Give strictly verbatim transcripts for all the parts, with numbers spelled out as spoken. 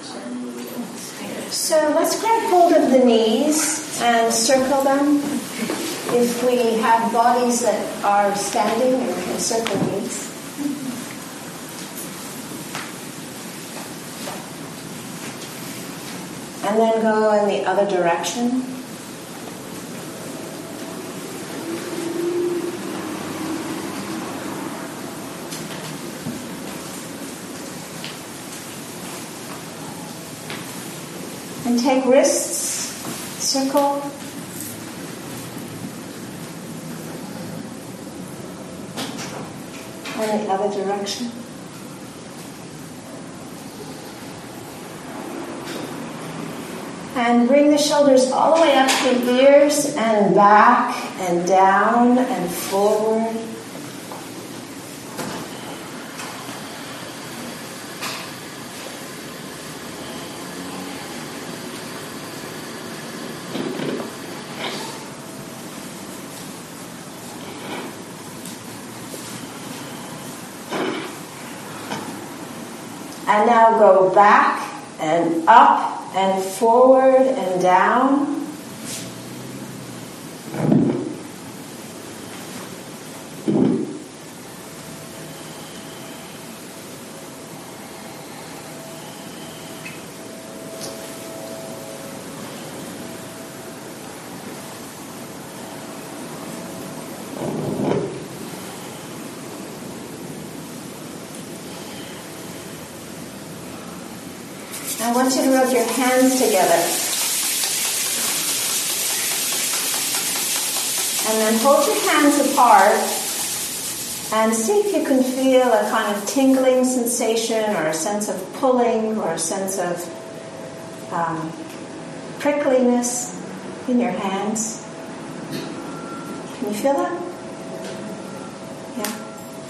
So let's grab hold of the knees and circle them. If we have bodies that are standing, we can circle knees. And then go in the other direction. And take wrists, circle. And the other direction. And bring the shoulders all the way up to the ears and back and down and forward. And now go back and up and forward and down. I want you to rub your hands together. And then hold your hands apart and see if you can feel a kind of tingling sensation or a sense of pulling or a sense of um, prickliness in your hands. Can you feel that? Yeah.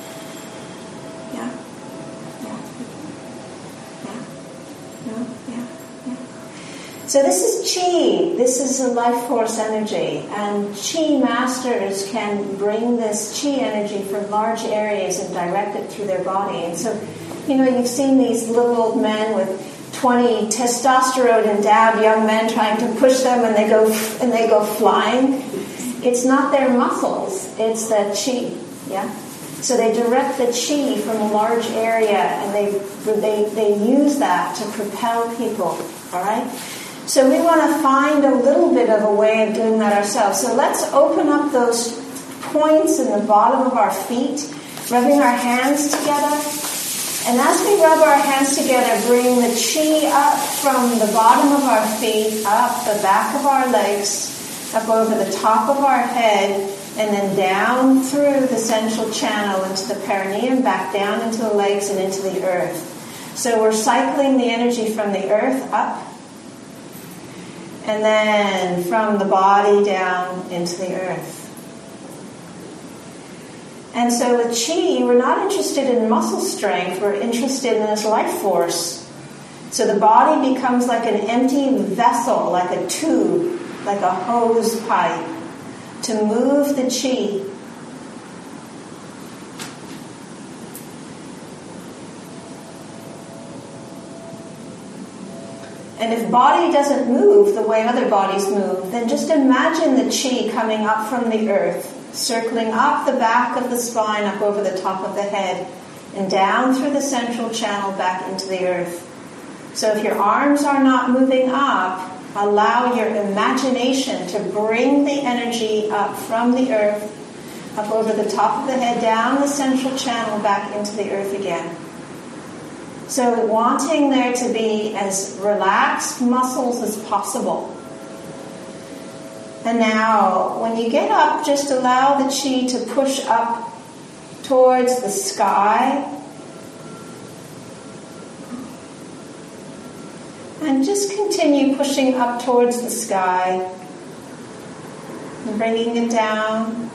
So this is chi, this is a life force energy, and chi masters can bring this chi energy from large areas and direct it through their body. And so, you know, you've seen these little old men with twenty testosterone endowed young men trying to push them and they go and they go flying. It's not their muscles, it's the chi, yeah? So they direct the chi from a large area and they they, they use that to propel people, all right? So we want to find a little bit of a way of doing that ourselves. So let's open up those points in the bottom of our feet, rubbing our hands together. And as we rub our hands together, bring the chi up from the bottom of our feet, up the back of our legs, up over the top of our head, and then down through the central channel into the perineum, back down into the legs and into the earth. So we're cycling the energy from the earth up, and then from the body down into the earth. And so with chi, we're not interested in muscle strength, we're interested in this life force. So the body becomes like an empty vessel, like a tube, like a hose pipe, to move the chi. And if body doesn't move the way other bodies move, then just imagine the chi coming up from the earth, circling up the back of the spine, up over the top of the head, and down through the central channel back into the earth. So if your arms are not moving up, allow your imagination to bring the energy up from the earth, up over the top of the head, down the central channel back into the earth again. So wanting there to be as relaxed muscles as possible. And now, when you get up, just allow the chi to push up towards the sky. And just continue pushing up towards the sky. And bringing it down.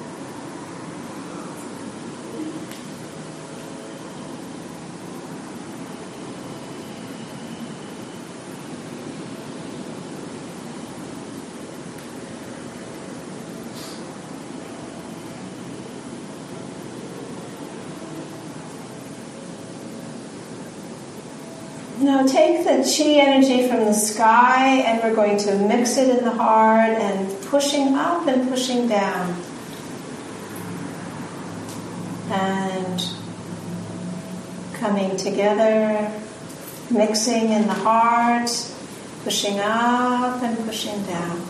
Now take the chi energy from the sky and we're going to mix it in the heart and pushing up and pushing down. And coming together, mixing in the heart, pushing up and pushing down.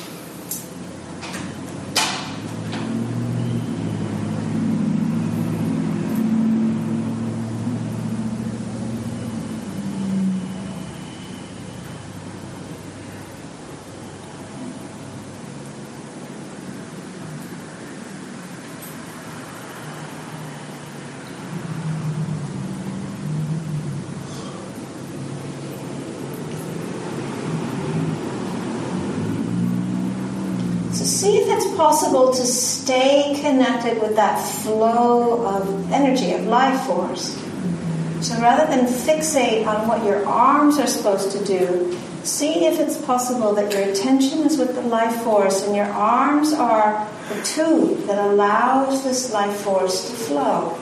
See if it's possible to stay connected with that flow of energy, of life force. So rather than fixate on what your arms are supposed to do, see if it's possible that your attention is with the life force and your arms are the tube that allows this life force to flow.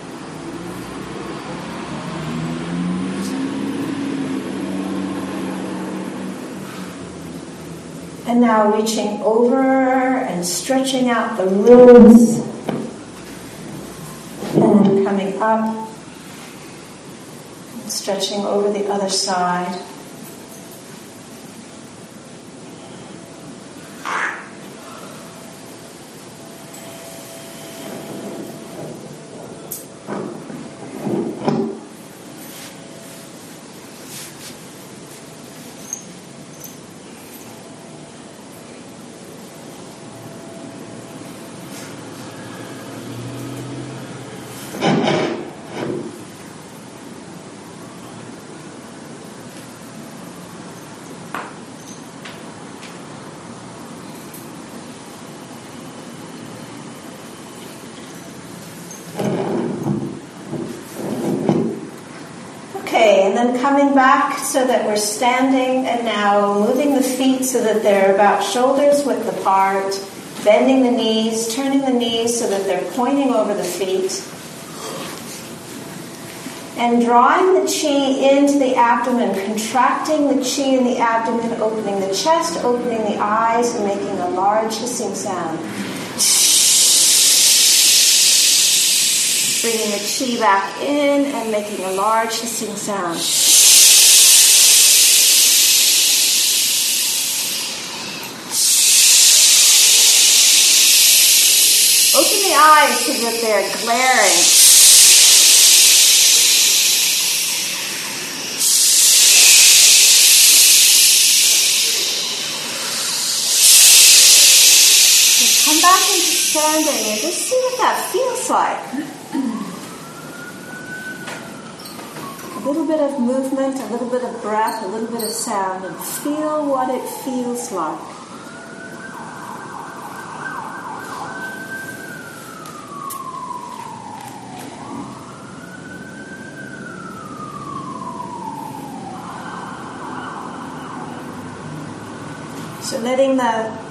And now reaching over and stretching out the ribs and coming up and stretching over the other side. And then coming back so that we're standing and now moving the feet so that they're about shoulders width apart, bending the knees, turning the knees so that they're pointing over the feet, and drawing the chi into the abdomen, contracting the chi in the abdomen, opening the chest, opening the eyes, and making a large hissing sound. Bringing the chi back in and making a large hissing sound. Open the eyes so that they're glaring. And come back into standing and just see what that feels like. A little bit of movement, a little bit of breath, a little bit of sound, and feel what it feels like. So letting the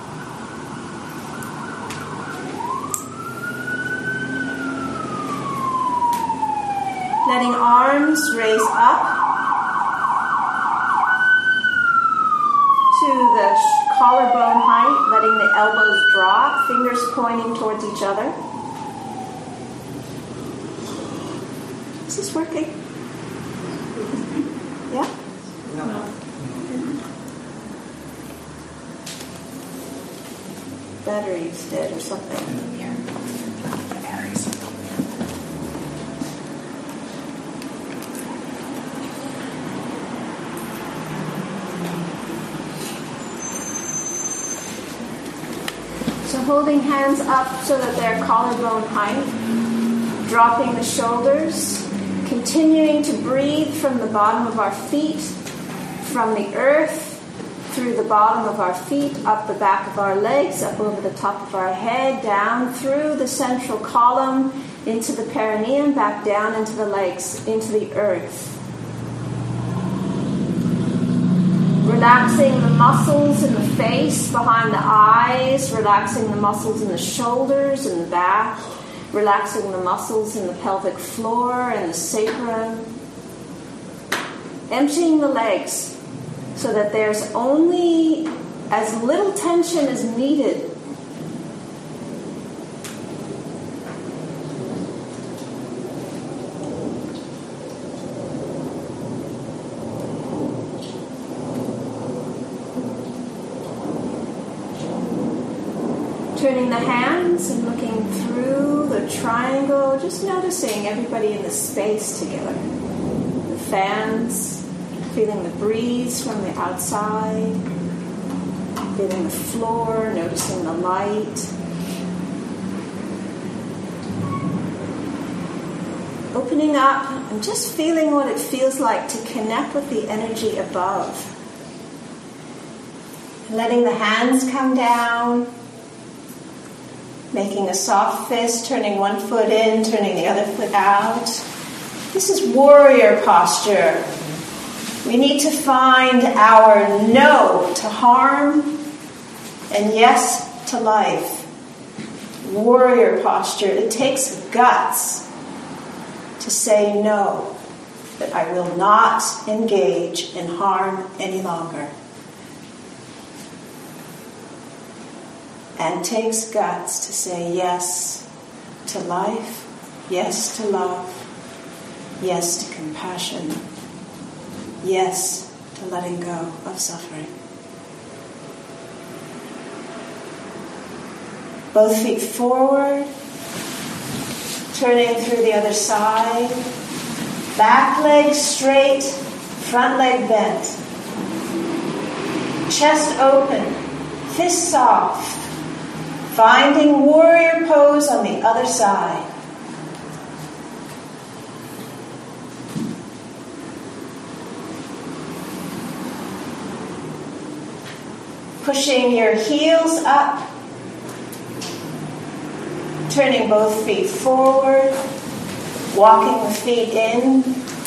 Letting arms raise up to the collarbone height, letting the elbows drop, fingers pointing towards each other. Is this working? Yeah? No. Battery's dead or something. Yeah. Batteries. So holding hands up so that they're collarbone height, dropping the shoulders, continuing to breathe from the bottom of our feet, from the earth, through the bottom of our feet, up the back of our legs, up over the top of our head, down through the central column, into the perineum, back down into the legs, into the earth. Relaxing the muscles in the face, behind the eyes, relaxing the muscles in the shoulders and the back, relaxing the muscles in the pelvic floor and the sacrum. Emptying the legs so that there's only as little tension as needed. Turning the hands and looking through the triangle, just noticing everybody in the space together. The fans, feeling the breeze from the outside, feeling the floor, noticing the light. Opening up and just feeling what it feels like to connect with the energy above. Letting the hands come down. Making a soft fist, turning one foot in, turning the other foot out. This is warrior posture. We need to find our no to harm and yes to life. Warrior posture. It takes guts to say no, that I will not engage in harm any longer. And takes guts to say yes to life, yes to love, yes to compassion, yes to letting go of suffering. Both feet forward, turning through the other side, back leg straight, front leg bent, chest open, fist soft. Finding warrior pose on the other side. Pushing your heels up. Turning both feet forward. Walking the feet in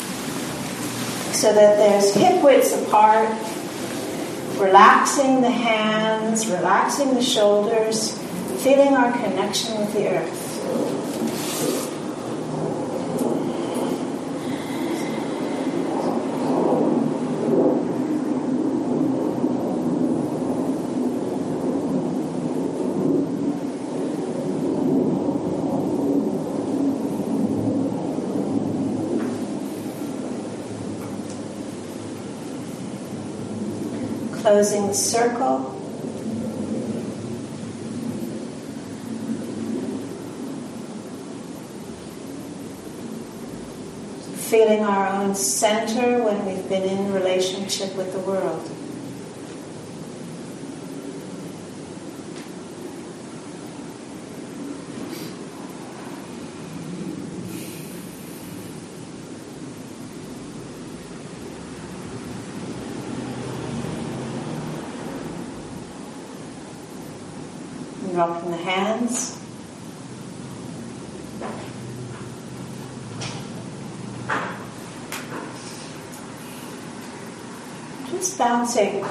so that there's hip widths apart. Relaxing the hands, relaxing the shoulders. Feeling our connection with the earth. Closing the circle. Feeling our own center when we've been in relationship with the world. And dropping the hands. Just bouncing.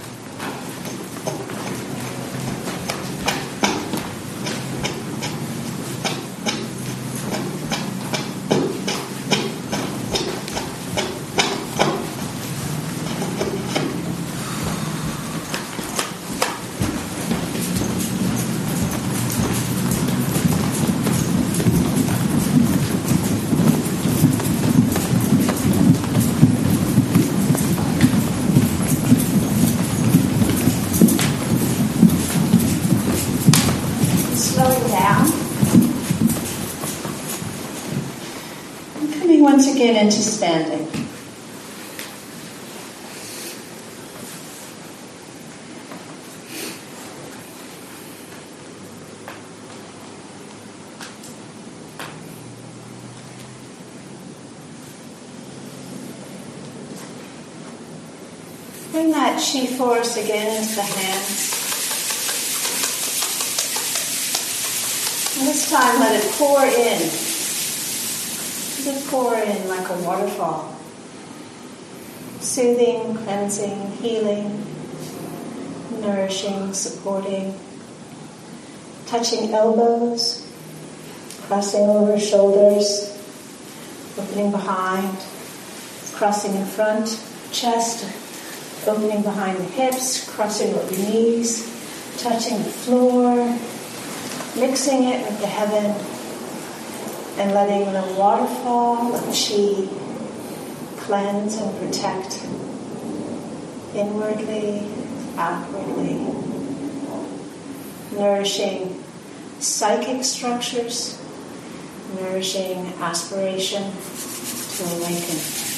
Once again into standing. Bring that chi force again into the hands. And this time let it pour in. Let it pour in like a waterfall. Soothing, cleansing, healing, nourishing, supporting. Touching elbows, crossing over shoulders, opening behind. crossing in front, chest, opening behind the hips, crossing over the knees, touching the floor, mixing it with the heaven, and letting the waterfall of chi cleanse and protect inwardly, outwardly, nourishing psychic structures, nourishing aspiration to awaken.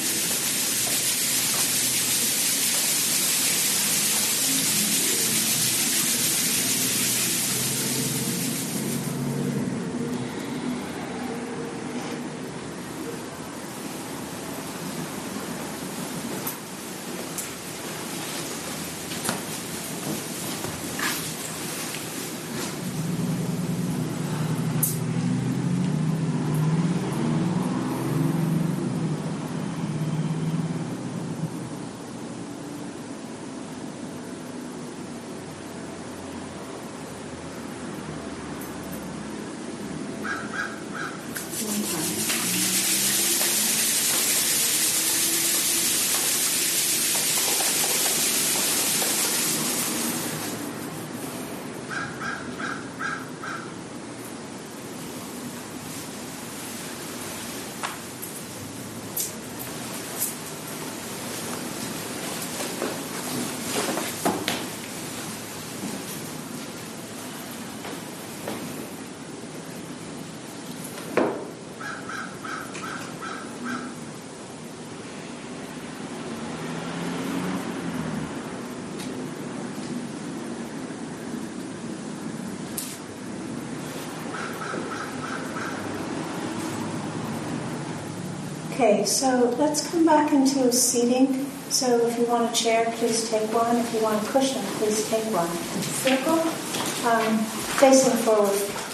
Okay, so let's come back into seating. So if you want a chair, please take one. If you want a cushion, please take one. Circle, um, facing forward.